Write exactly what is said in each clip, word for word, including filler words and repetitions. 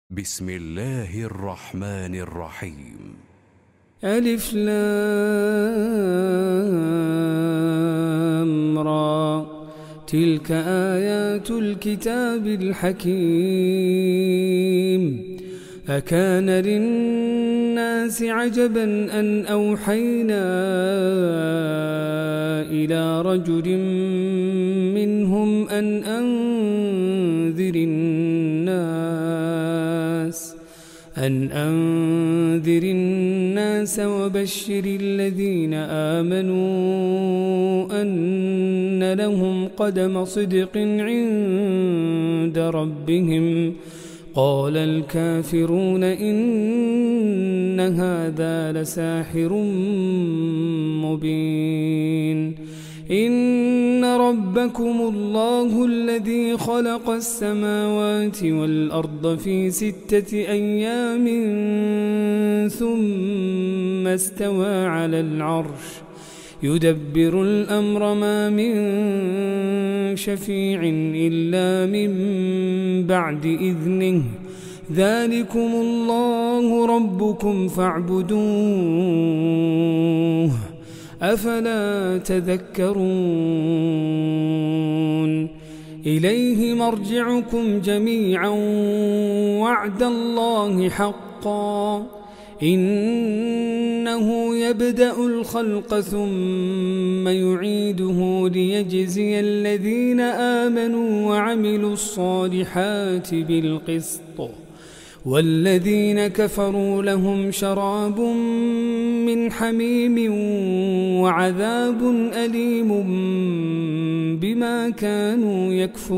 بسم الله الرحمن الرحيم. ألف لام را، تلك آيات الكتاب الحكيم. أكان للناس عجبا أن أوحينا إلى رجل منهم أن أنذر الناس أن أنذر الناس وبشر الذين آمنوا أن لهم قدم صدق عند ربهم. قال الكافرون إن هذا لساحر مبين. إن ربكم الله الذي خلق السماوات والأرض في ستة أيام ثم استوى على العرش يدبر الأمر ما من شفيع إلا من بعد إذنه. ذلكم الله ربكم فاعبدوه أفلا تذكرون. إليه مرجعكم جميعا وعد الله حقا. إنه يبدأ الخلق ثم يعيده ليجزي الذين آمنوا وعملوا الصالحات بالقسط، والذين كفروا لهم شراب من حميم وعذاب أليم بما كانوا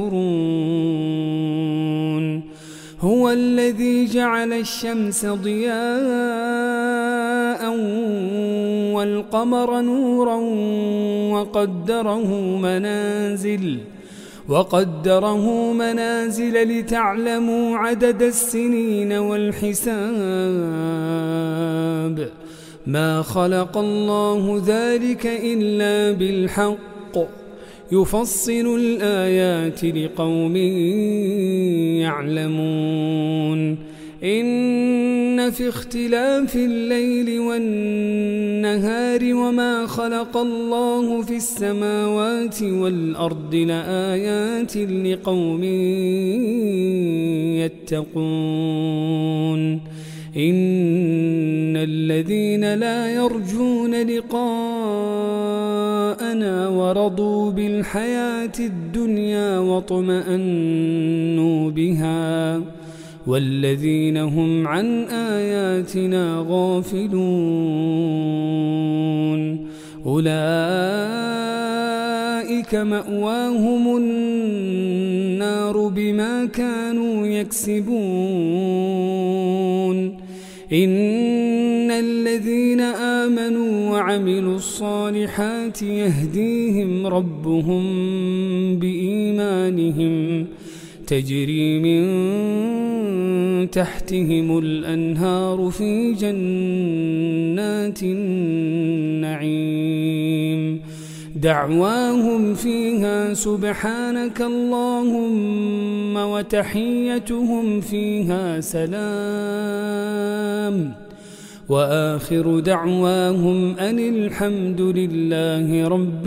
يكفرون. هو الذي جعل الشمس ضياء والقمر نورا وقدره منازل وقدره منازل لتعلموا عدد السنين والحساب. ما خلق الله ذلك إلا بالحق، يفصل الآيات لقوم يعلمون. إن في اختلاف الليل والنهار وما خلق الله في السماوات والأرض لآيات لقوم يتقون. إن الذين لا يرجون لقاءنا ورضوا بالحياة الدنيا واطمأنوا بها والذين هم عن آياتنا غافلون أولئك مأواهم النار بما كانوا يكسبون. إن الذين آمنوا وعملوا الصالحات يهديهم ربهم بإيمانهم تجري من تحتهم الأنهار في جنات النعيم. دعواهم فيها سبحانك اللهم وتحيتهم فيها سلام، وآخر دعواهم أن الحمد لله رب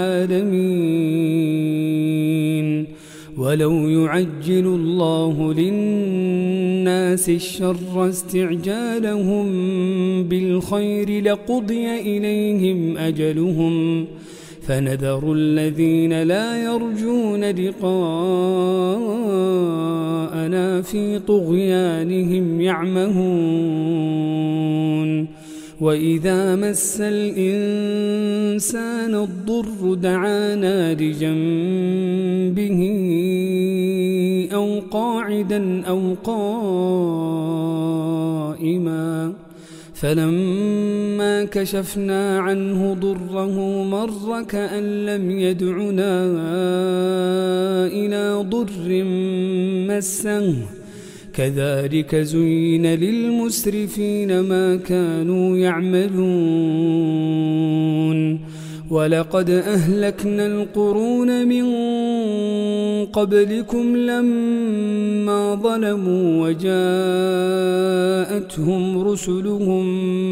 العالمين. ولو يعجل الله للناس الشر استعجالهم بالخير لقضي إليهم أجلهم، فنذر الذين لا يرجون لقاءنا في طغيانهم يعمهون. وإذا مس الإنسان الضر دعانا لجنبه أو قاعدا أو قائما، فلما كشفنا عنه ضره مر كأن لم يدعنا إلى ضر مسه. كذلك زين للمسرفين ما كانوا يعملون. ولقد أهلكنا القرون من قبلكم لما ظلموا وجاءتهم رسلهم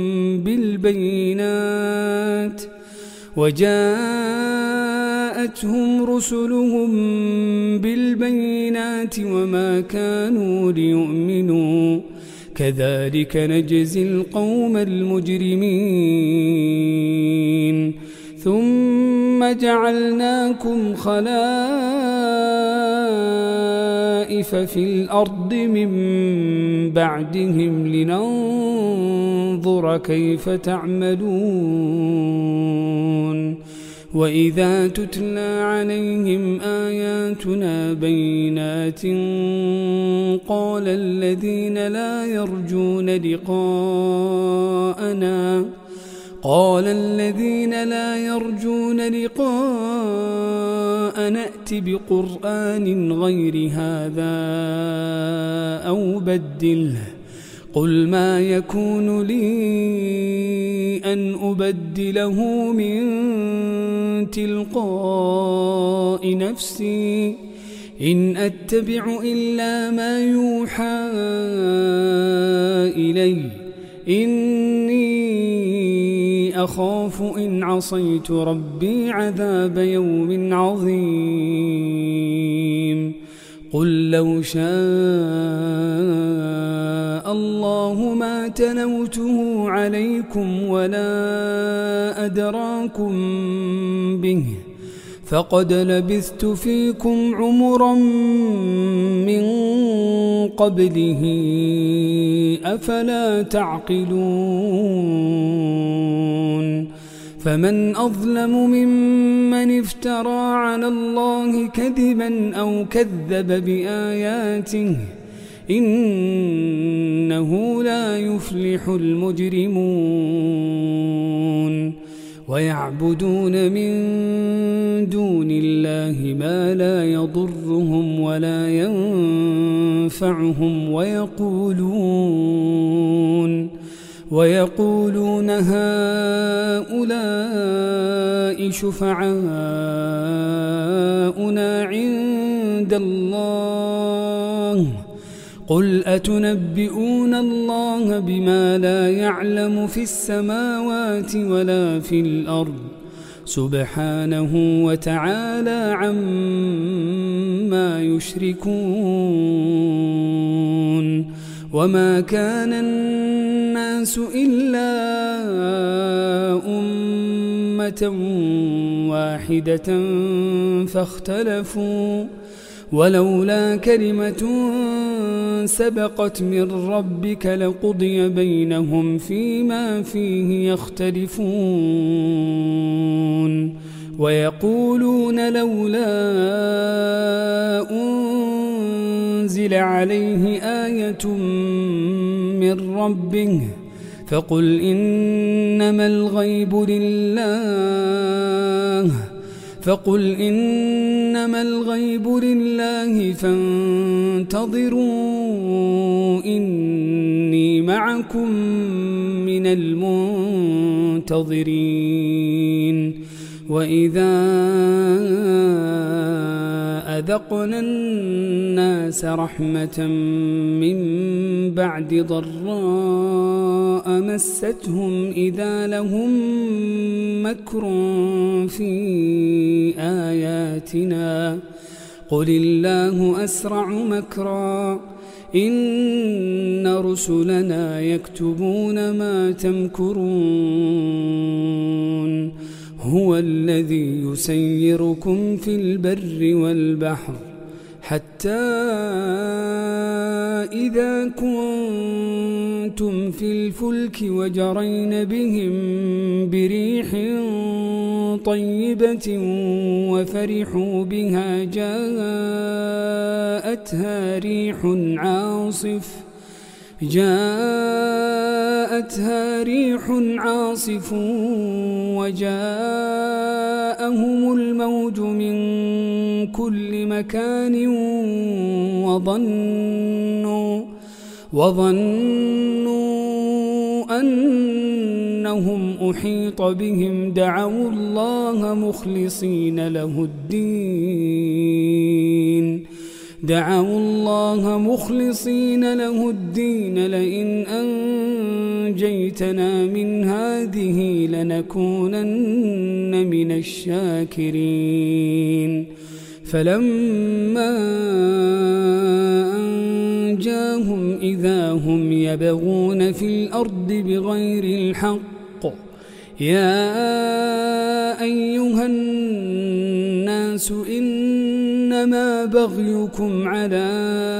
بالبينات وجاءتهم رسلهم بالبينات وما كانوا ليؤمنوا كذلك نجزي القوم المجرمين ثم جعلناكم خلائف في الأرض من بعدهم لننظر كيف تعملون وإذا تتلى عليهم آياتنا بينات قال الذين لا يرجون لقاءنا قال الذين لا يرجون لقاء نأت بقرآن غير هذا أو بدله قل ما يكون لي أن أبدله من تلقاء نفسي إن أتبع إلا ما يوحى إلي إني أخاف إن عصيت ربي عذاب يوم عظيم قل لو شاء الله ما تلوته عليكم ولا أدراكم به فقد لبثت فيكم عمرا من قبله أفلا تعقلون فمن أظلم ممن افترى على الله كذبا أو كذب بآياته إنه لا يفلح المجرمون ويعبدون من دون الله ما لا يضرهم ولا ينفعهم ويقولون ويقولون هؤلاء شفعاؤنا عند الله قل أتنبئون الله بما لا يعلم في السماوات ولا في الأرض سبحانه وتعالى عما يشركون وما كان الناس إلا أمة واحدة فاختلفوا ولولا كلمة سبقت من ربك لقضي بينهم فيما فيه يختلفون ويقولون لولا أنزل عليه آية من ربه فقل إنما الغيب لله فقل إنما الغيب لله فانتظروا إني معكم من المنتظرين وإذا أذقنا الناس رحمة من بعد ضراء مستهم إذا لهم مكر في آياتنا قل الله أسرع مكرا إن رسلنا يكتبون ما تمكرون هو الذي يسيركم في البر والبحر حتى إذا كنتم في الفلك وجرين بهم بريح طيبة وفرحوا بها جاءتها ريح عاصف جاءتها ريح عاصف وجاءهم الموج من كل مكان وظنوا وظنوا أن أنهم أحيط بهم دعوا الله مخلصين له الدين دعوا الله مخلصين له الدين لئن أنجيتنا من هذه لنكونن من الشاكرين فلما أنجاهم إذا هم يبغون في الأرض بغير الحق يا أيها الناس إنما بغيكم على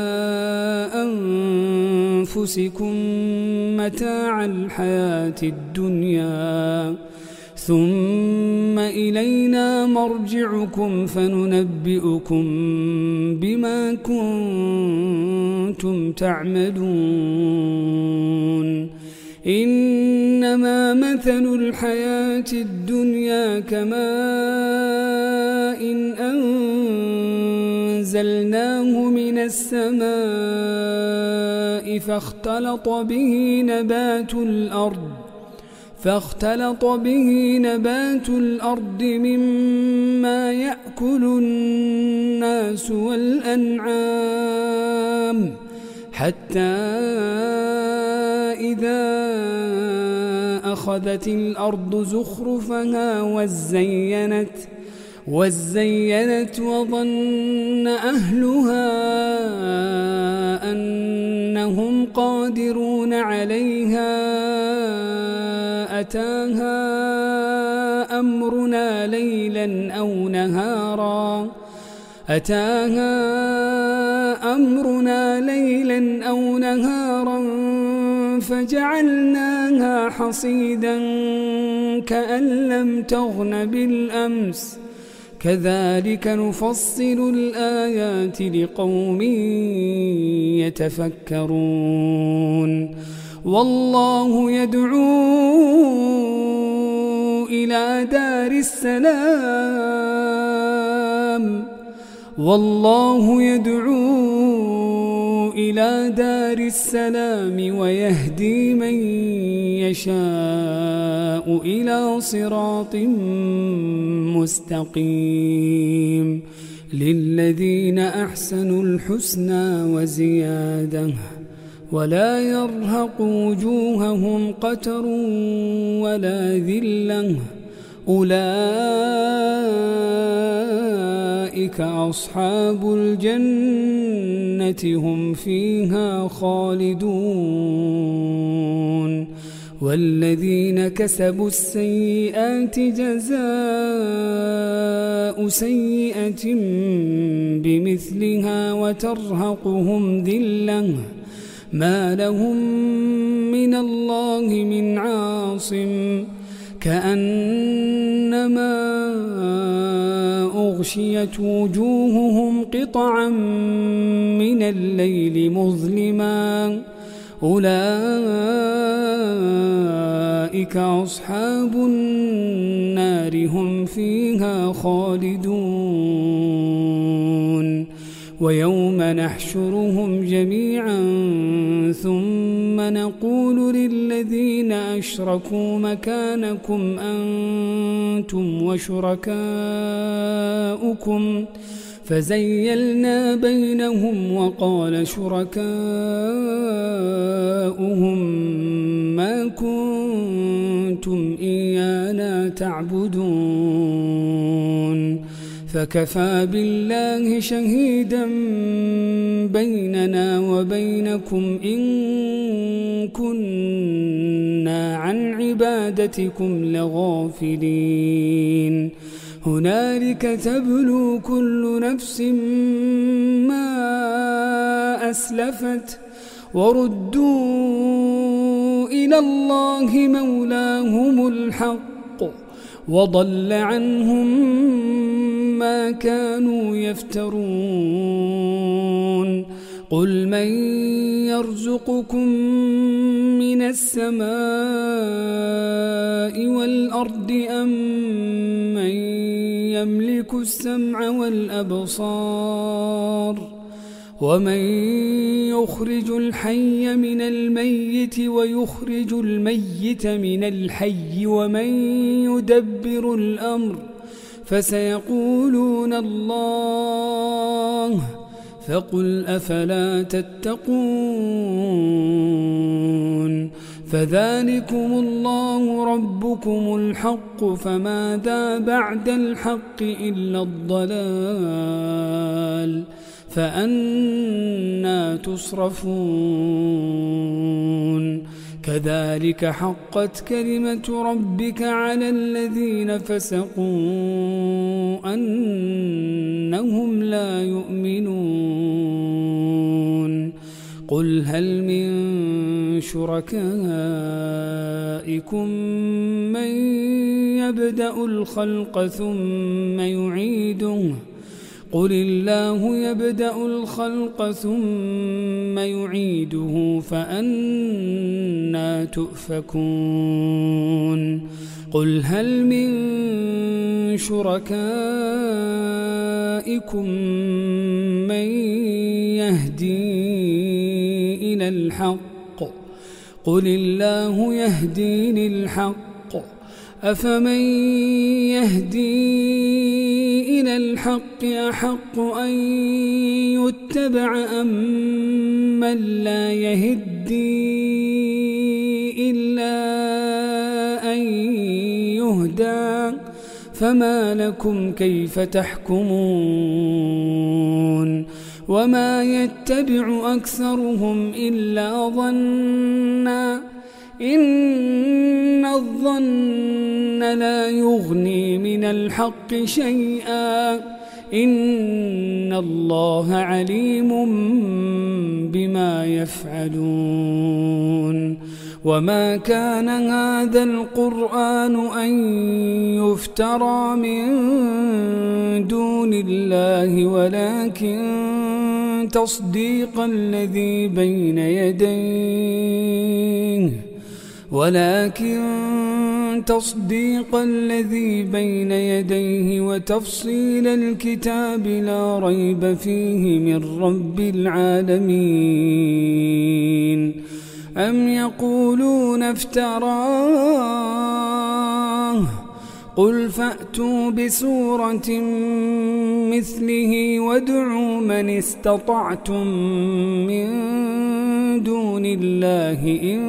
أنفسكم متاع الحياة الدنيا ثم إلينا مرجعكم فننبئكم بما كنتم تعملون إنما مثل الحياة الدنيا كماء إن أنزلناه من السماء فاختلط به نبات الأرض فاختلط به نبات الأرض مما يأكل الناس والأنعام حتى إذا أخذت الأرض زخرفها وزينت وزينت وظن أهلها أنهم قادرون عليها أتاها أمرنا ليلا أو نهارا أتاها أمرنا ليلا أو نهارا فجعلناها حصيدا كأن لم تغن بالأمس كذلك نفصل الآيات لقوم يتفكرون والله يدعو إلى دار السلام والله يدعو إلى دار السلام ويهدي من يشاء إلى صراط مستقيم للذين أحسنوا الحسنى وزيادة ولا يرهق وجوههم قتر ولا ذلة أولئك أصحاب الجنة هم فيها خالدون والذين كسبوا السيئات جزاء سيئة بمثلها وترهقهم ذلة ما لهم من الله من عاصم كأنما أغشيت وجوههم قطعا من الليل مظلما أولئك أصحاب النار هم فيها خالدون ويوم نحشرهم جميعا ثم نقول للذين أشركوا مكانكم أنتم وشركاؤكم فزيلنا بينهم وقال شركاؤهم ما كنتم إيانا تعبدون فكفى بالله شهيدا بيننا وبينكم إن كنا عن عبادتكم لغافلين هنالك تبلو كل نفس ما أسلفت وردوا إلى الله مولاهم الحق وضل عنهم ما كانوا يفترون قل من يرزقكم من السماء والأرض أم من يملك السمع والأبصار ومن يخرج الحي من الميت ويخرج الميت من الحي ومن يدبر الأمر فسيقولون الله فقل أفلا تتقون فذلكم الله ربكم الحق فماذا بعد الحق إلا الضلال فأنى تصرفون كذلك حقت كلمة ربك على الذين فسقوا أنهم لا يؤمنون قل هل من شركائكم من يبدأ الخلق ثم يعيده قل الله يبدأ الخلق ثم يعيده فأنى تؤفكون قل هل من شركائكم من يهدي إلى الحق قل الله يهدي للحق أفمن يهدي إلى الحق أحق أن يتبع أم من لا يهدي إلا أن يهدى فما لكم كيف تحكمون وما يتبع أكثرهم إلا ظنا إن الظن لا يغني من الحق شيئا إن الله عليم بما يفعلون وما كان هذا القرآن أن يفترى من دون الله ولكن تصديق الذي بين يديه ولكن تصديق الذي بين يديه وتفصيل الكتاب لا ريب فيه من رب العالمين أم يقولون افتراه قل فأتوا بسورة مثله وادعوا من استطعتم من دون الله إن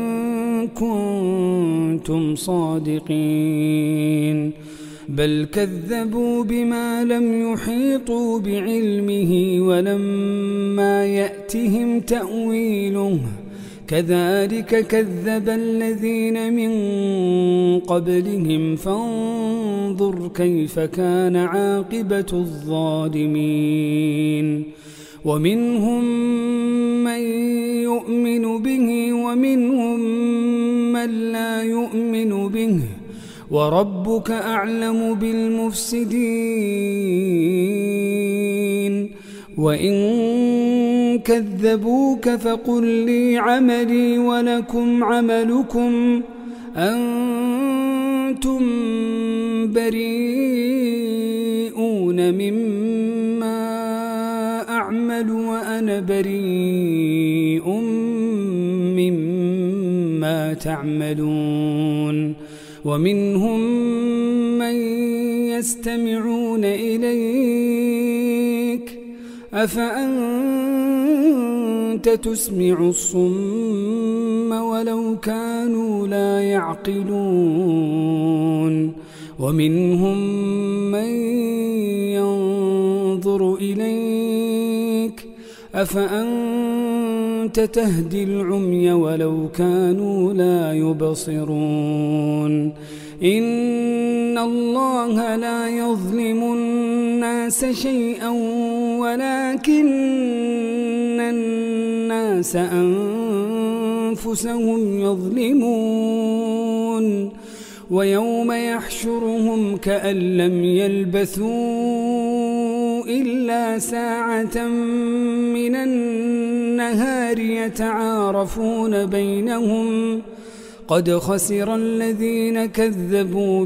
كنتم صادقين بل كذبوا بما لم يحيطوا بعلمه ولما يأتهم تأويله كذلك كذب الذين من قبلهم فانظر كيف كان عاقبة الظالمين ومنهم من يؤمن به ومنهم من لا يؤمن به وربك أعلم بالمفسدين وإن كذبوك فقل لي عملي ولكم عملكم أنتم بريئون مما أعمل وأنا بريء مما تعملون ومنهم من يستمعون إليك أفأنت تسمع الصم ولو كانوا لا يعقلون ومنهم من ينظر إليك أفأنت تهدي العمي ولو كانوا لا يبصرون إن الله لا يظلم الناس شيئا ولكن الناس أنفسهم يظلمون ويوم يحشرهم كأن لم يلبثوا إلا ساعة من النهار يتعارفون بينهم قد خسر الذين كذبوا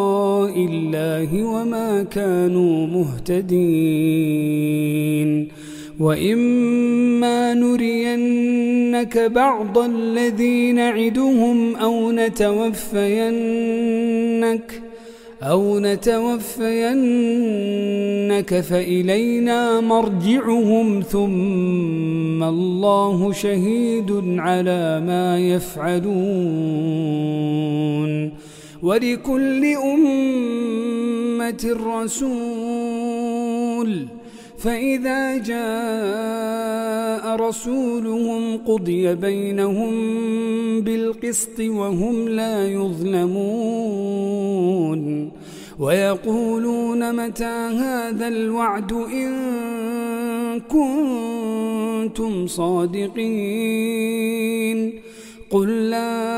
بلقاء الله وما كانوا مهتدين وإما نرينك بعض الذي نعدهم أو نتوفينك أو نتوفينك فإلينا مرجعهم ثم الله شهيد على ما يفعلون ولكل أمة رسول فإذا جاء رسولهم قضي بينهم بالقسط وهم لا يظلمون ويقولون متى هذا الوعد إن كنتم صادقين قل لا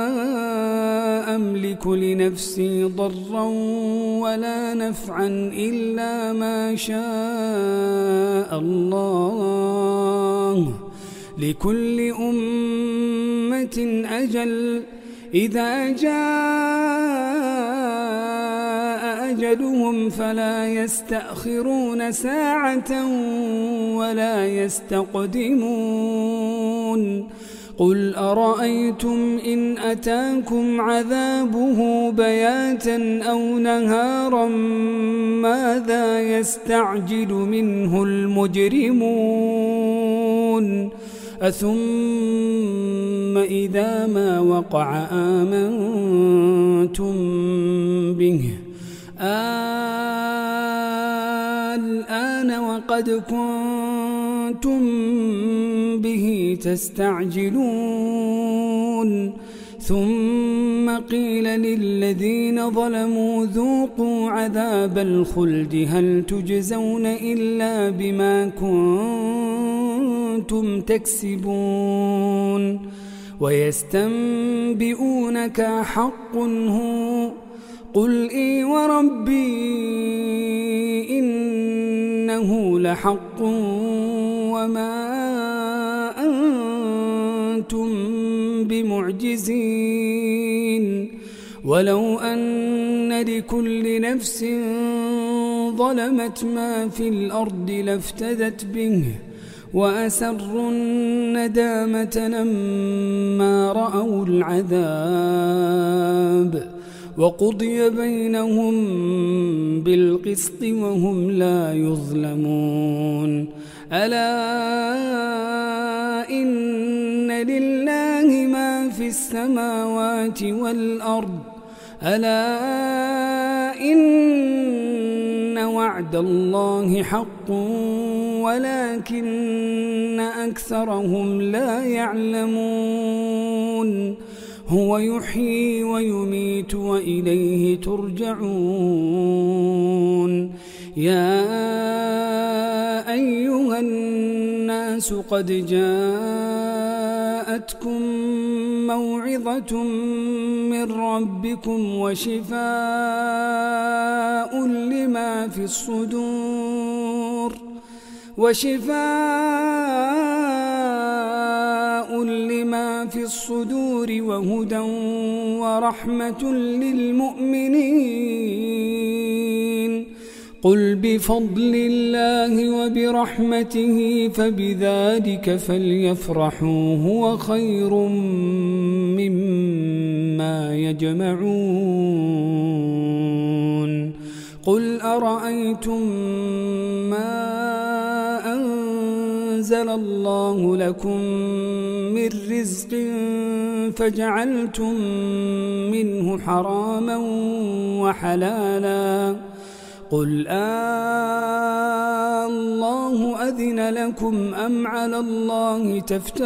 أملك لنفسي ضرا ولا نفعا إلا ما شاء الله لكل أمة أجل إذا جاء أجلهم فلا يستأخرون ساعة ولا يستقدمون قل أرأيتم إن أتاكم عذابه بياتا أو نهارا ماذا يستعجل منه المجرمون أثم إذا ما وقع آمنتم به الآن وقد كنتم به تستعجلون ثم قيل للذين ظلموا ذوقوا عذاب الخلد هل تجزون إلا بما كنتم تكسبون ويستنبئونك حق هو قل إي وربي إنه لحق وما أنتم بمعجزين ولو أن لكل نفس ظلمت ما في الأرض لافتدت به وأسروا الندامة لما رأوا العذاب وقضي بينهم بالقسط وهم لا يظلمون ألا إن لله ما في السماوات والأرض ألا إن وعد الله حق ولكن أكثرهم لا يعلمون هو يحيي ويميت وإليه ترجعون يا أيها الناس قد جاءتكم موعظة من ربكم وشفاء لما في الصدور وشفاء لما في الصدور وهدى ورحمة للمؤمنين قل بفضل الله وبرحمته فبذلك فليفرحوا هو خير مما يجمعون قل أرأيتم ما أنزل الله لكم من رزق فجعلتم منه حراما وحلالا قل آه الله أذن لكم أم على الله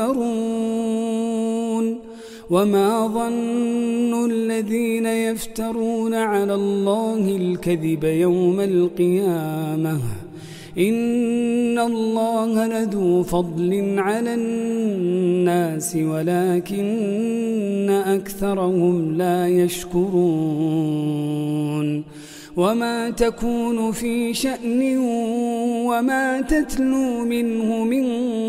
تفترون وما ظن الذين يفترون على الله الكذب يوم القيامة إن الله لذو فضل على الناس ولكن أكثرهم لا يشكرون وما تكون في شأن وما تتلو منه من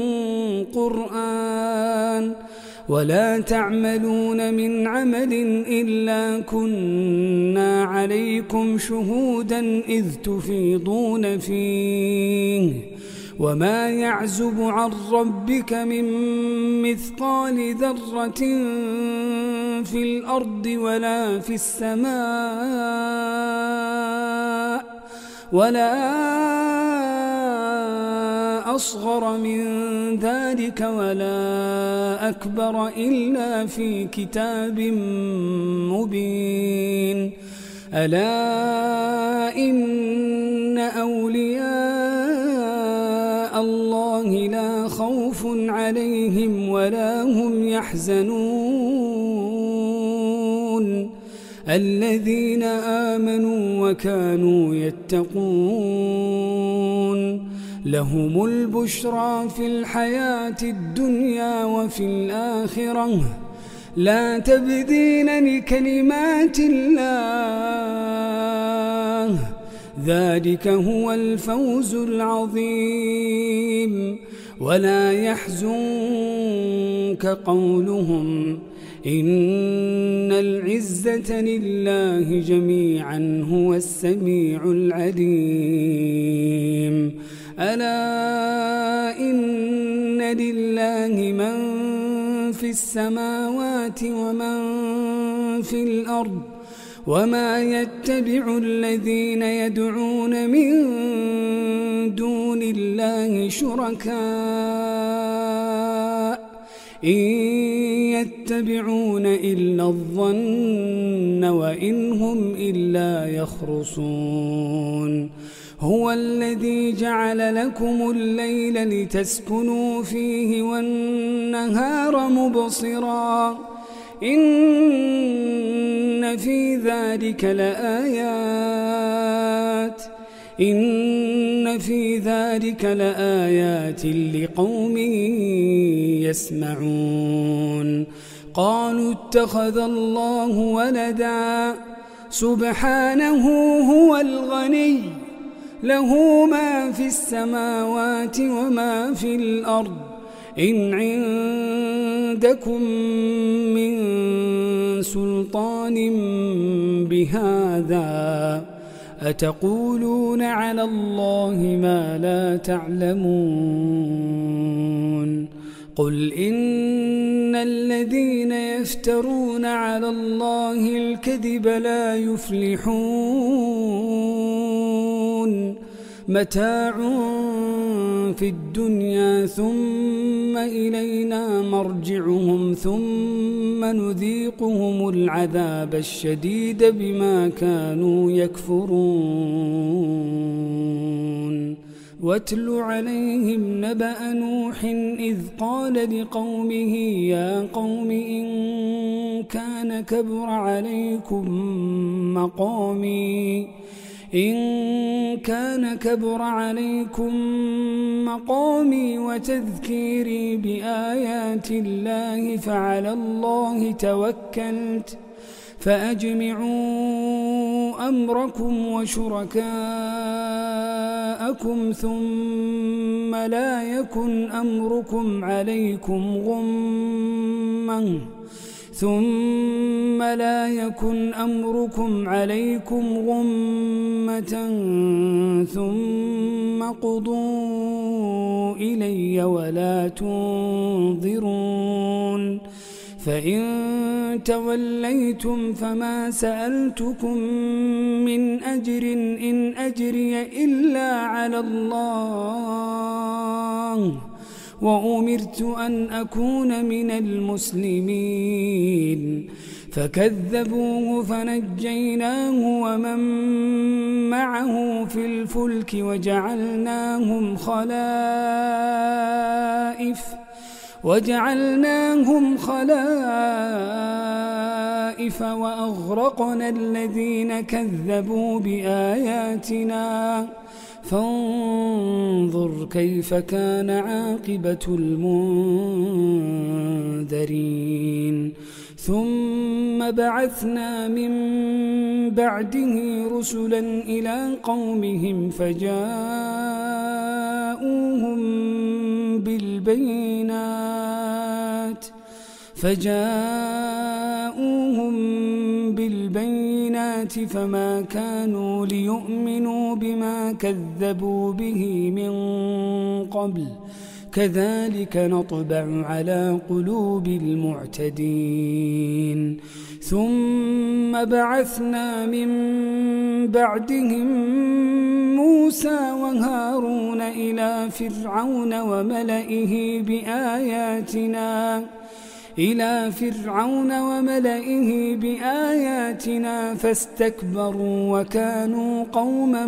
قرآن ولا تعملون من عمل إلا كنا عليكم شهودا إذ تفيضون فيه وما يعزب عن ربك من مثقال ذرة في الأرض ولا في السماء ولا أصغر من ذلك ولا أكبر إلا في كتاب مبين. ألا إن أولياء الله لا خوف عليهم ولا هم يحزنون الذين آمنوا وكانوا يتقون لهم البشرى في الحياة الدنيا وفي الآخرة لا تبديل لكلمات الله ذلك هو الفوز العظيم. ولا يحزنك قولهم إن العزة لله جميعا هو السميع العليم. ألا إن لله من في السماوات ومن في الأرض وما يتبع الذين يدعون من دون الله شركاء إن يتبعون إلا الظن وإن هم إلا يخرصون. هو الذي جعل لكم الليل لتسكنوا فيه والنهار مبصرا إن في ذلك لآيات إن في ذلك لآيات لقوم يسمعون. قالوا اتخذ الله ولدا سبحانه هو الغني له ما في السماوات وما في الأرض إن عندكم من سلطان بهذا أتقولون على الله ما لا تعلمون. قل إن الذين يفترون على الله الكذب لا يفلحون متاع في الدنيا ثم إلينا مرجعهم ثم نذيقهم العذاب الشديد بما كانوا يكفرون. واتل عليهم نبأ نوح إذ قال لقومه يا قوم إن كان كبر عليكم مقامي إن كان كبر عليكم مقامي وتذكيري بآيات الله فعلى الله توكلت فأجمعوا أمركم وشركاءكم ثم لا يكن أمركم عليكم غمّا ثم لا يكن أمركم عليكم غمة ثم قضوا إلي ولا تنظرون. فإن توليتم فما سألتكم من أجر إن أجري إلا على الله وأمرت أن أكون من المسلمين. فكذبوه فنجيناه ومن معه في الفلك وجعلناهم خلائف وجعلناهم خلائف وأغرقنا الذين كذبوا بآياتنا فانظر كيف كان عاقبة المنذرين. ثم بعثنا من بعده رسلا إلى قومهم فجاءوهم بالبينات فجاءوهم بالبينات بالبينات فما كانوا ليؤمنوا بما كذبوا به من قبل كذلك نطبع على قلوب المعتدين ثم بعثنا من بعدهم موسى وهارون إلى فرعون وملئه بآياتنا إلى فرعون وملئه بآياتنا فاستكبروا وكانوا قوما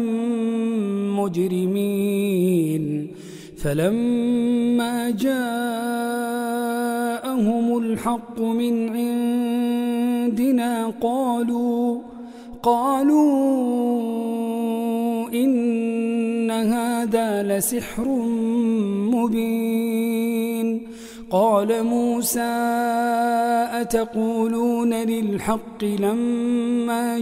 مجرمين فلما جاءهم الحق من عندنا قالوا قالوا إن هذا لسحر مبين قال موسى أتقولون للحق لما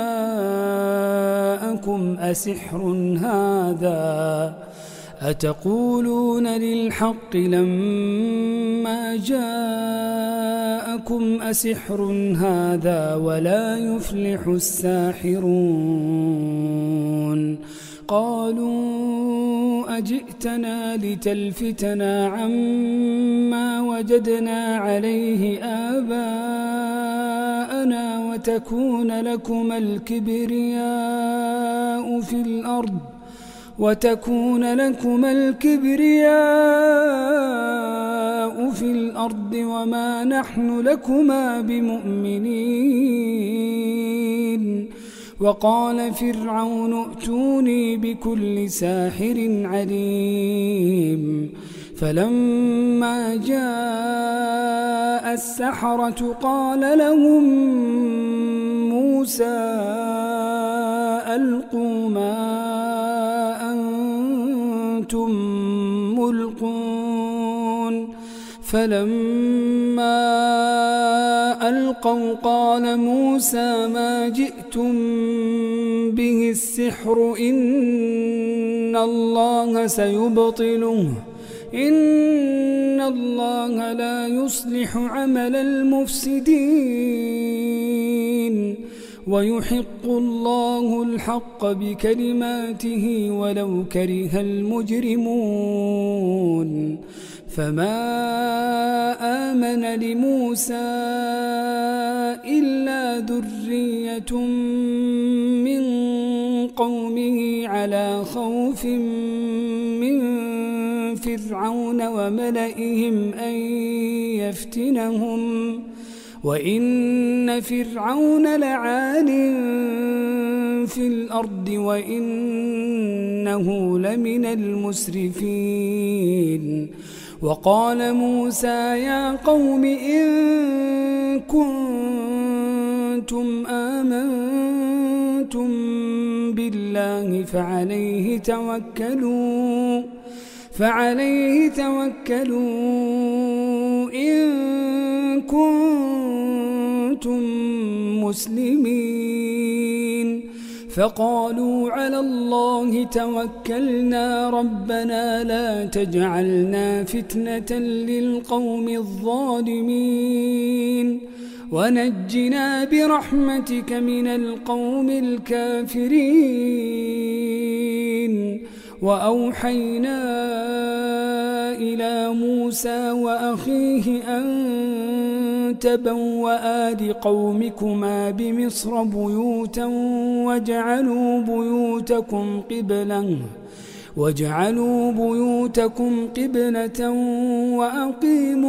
جاءكم أسحر هذا أتقولون للحق لما جاءكم أسحر هذا ولا يفلح الساحرون قالوا أجئتنا لتلفتنا عما وجدنا عليه آباءنا وتكون لكما الكبرياء في الأرض وتكون لكما الكبرياء في الأرض وما نحن لكما بمؤمنين وقال فرعون ائتوني بكل ساحر عليم فلما جاء السحرة قال لهم موسى ألقوا ما أنتم ملقون فلما ألقوا قال موسى ما جئتم به السحر إن الله سيبطله إن الله لا يصلح عمل المفسدين ويحق الله الحق بكلماته ولو كره المجرمون فما آمن لموسى إلا ذرية من قومه على خوف من فرعون وملئهم أن يفتنهم وإن فرعون لعال في الأرض وإنه لمن المسرفين وقال موسى يا قوم إن كنتم آمنتم بالله فعليه توكلوا فعليه توكلوا إن كنتم مسلمين فقالوا على الله توكلنا ربنا لا تجعلنا فتنة للقوم الظالمين ونجنا برحمتك من القوم الكافرين وأوحينا إلى موسى وأخيه أن تبوأ لقومكما بمصر بيوتا وجعلوا بيوتكم قبلة وجعلوا بيوتكم قبلة وأقيموا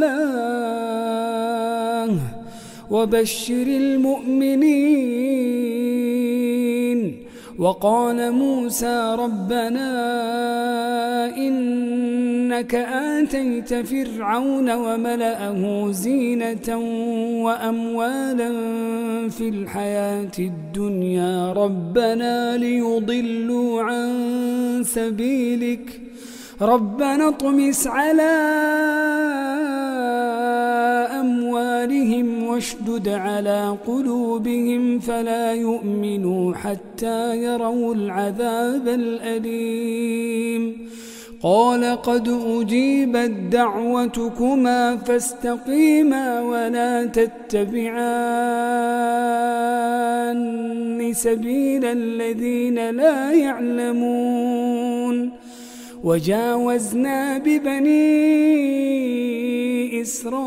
الصلاة وبشر المؤمنين وقال موسى ربنا إنك آتيت فرعون وملأه زينة وأموالا في الحياة الدنيا ربنا ليضلوا عن سبيلك ربنا اطمس على أموالهم واشدد على قلوبهم فلا يؤمنوا حتى يروا العذاب الأليم قال قد أجيبت دعوتكما فاستقيما ولا تتبعان سبيل الذين لا يعلمون وجاوزنا ببني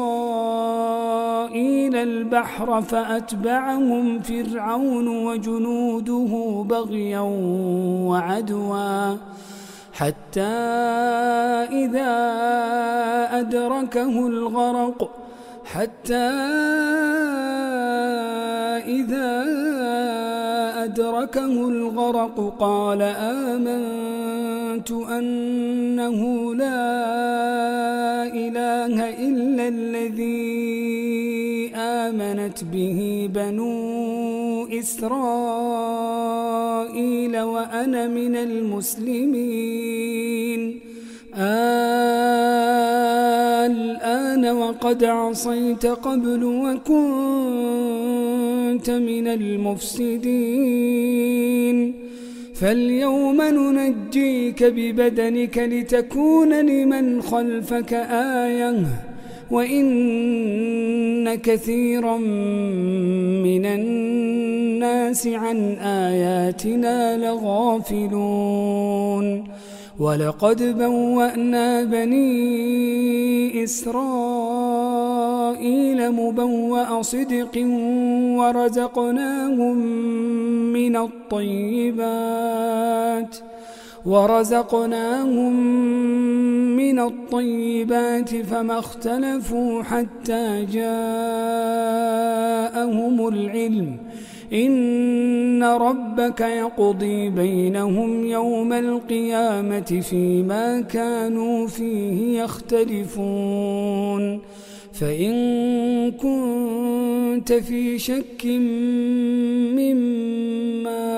إسرائيل البحر فأتبعهم فرعون وجنوده بغيا وعدوا حتى إذا أدركه الغرق حتى إذا أدركه الغرق قال آمنت أنه لا إله إلا الذي آمنت به بنو إسرائيل وأنا من المسلمين الآن وقد عصيت قبل وكنت من المفسدين فاليوم ننجيك ببدنك لتكون لمن خلفك آية وإن كثيرا من الناس عن آياتنا لغافلون ولقد بوأنا بني إسرائيل مبوأ صدق ورزقناهم من الطيبات ورزقناهم من الطيبات فما اختلفوا حتى جاءهم العلم إن ربك يقضي بينهم يوم القيامة فيما كانوا فيه يختلفون فإن كنت في شك مما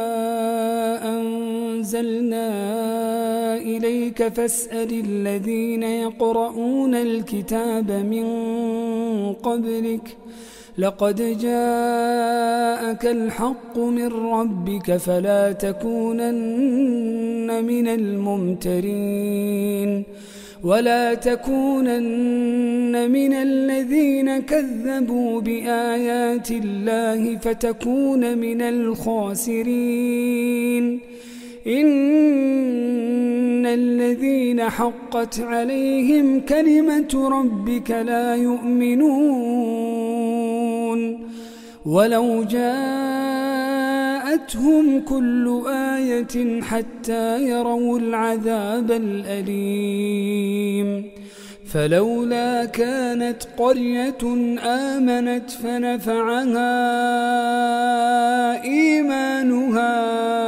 أنزلنا إليك فاسأل الذين يقرؤون الكتاب من قبلك لقد جاءك الحق من ربك فلا تكونن من الممترين ولا تكونن من الذين كذبوا بآيات الله فتكون من الخاسرين إن الذين حقت عليهم كلمة ربك لا يؤمنون ولو جاءتهم كل آية حتى يروا العذاب الأليم فلولا كانت قرية آمنت فنفعها إيمانها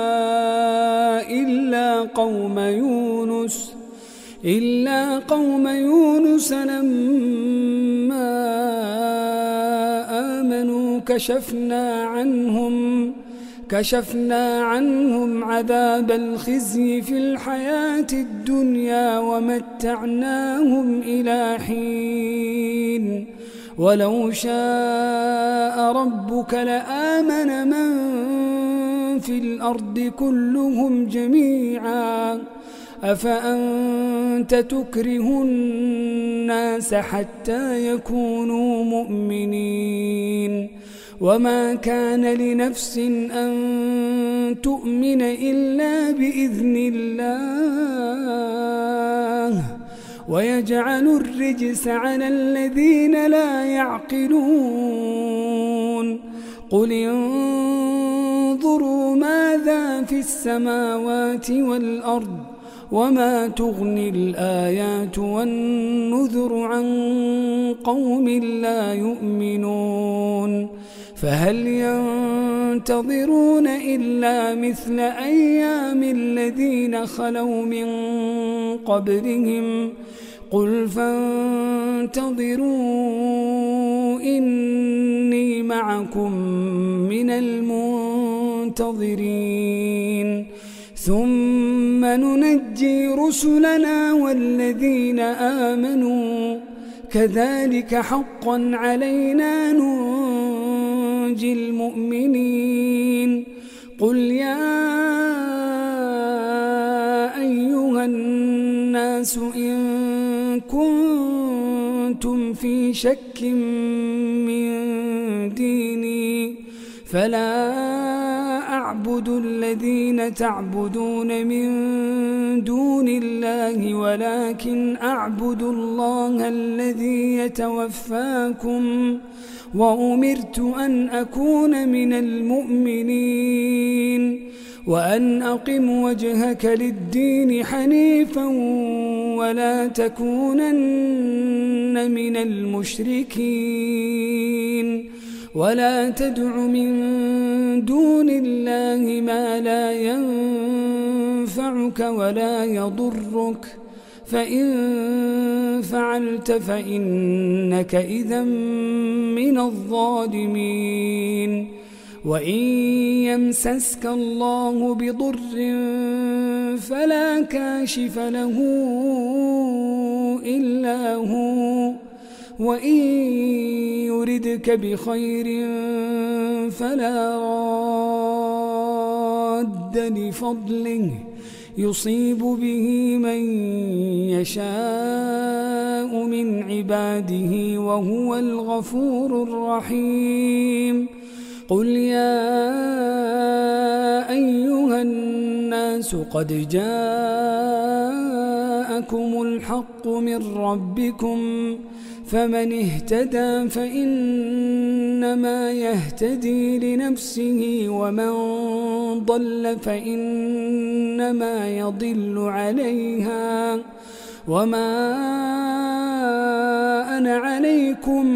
إلا قوم يونس إلا قوم يونس لما آمنوا كشفنا عنهم كشفنا عنهم عذاب الخزي في الحياة الدنيا ومتعناهم إلى حين ولو شاء ربك لآمن من في الأرض كلهم جميعا أفأنت تكره الناس حتى يكونوا مؤمنين وما كان لنفس أن تؤمن إلا بإذن الله ويجعل الرجس على الذين لا يعقلون قل انظروا ماذا في السماوات والأرض وما تغني الآيات والنذر عن قوم لا يؤمنون فهل ينتظرون إلا مثل أيام الذين خلوا من قبلهم قل فانتظروا إني معكم من المنتظرين ثم ننجي رسلنا والذين آمنوا كذلك حقا علينا ننجي المؤمنين قل يا أيها الناس الناس إن كنتم في شك من ديني فلا أعبد الذين تعبدون من دون الله ولكن أعبد الله الذي يتوفاكم وأمرت أن أكون من المؤمنين وأن أقم وجهك للدين حنيفا ولا تكونن من المشركين ولا تدع من دون الله ما لا ينفعك ولا يضرك فإن فعلت فإنك إذا من الظالمين وإن يمسسك الله بضر فلا كاشف له إلا هو وإن يردك بخير فلا راد لفضله يصيب به من يشاء من عباده وهو الغفور الرحيم قل يا أيها الناس قد جاءكم الحق من ربكم فمن اهتدى فإنما يهتدي لنفسه ومن ضل فإنما يضل عليها وما أنا عليكم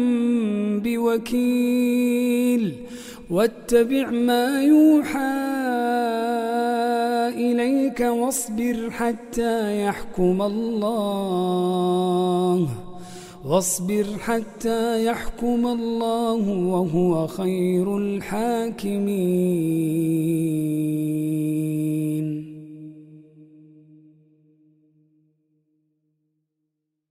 بوكيل واتبع ما يوحى إليك واصبر حتى يحكم الله واصبر حتى يحكم الله وهو خير الحاكمين.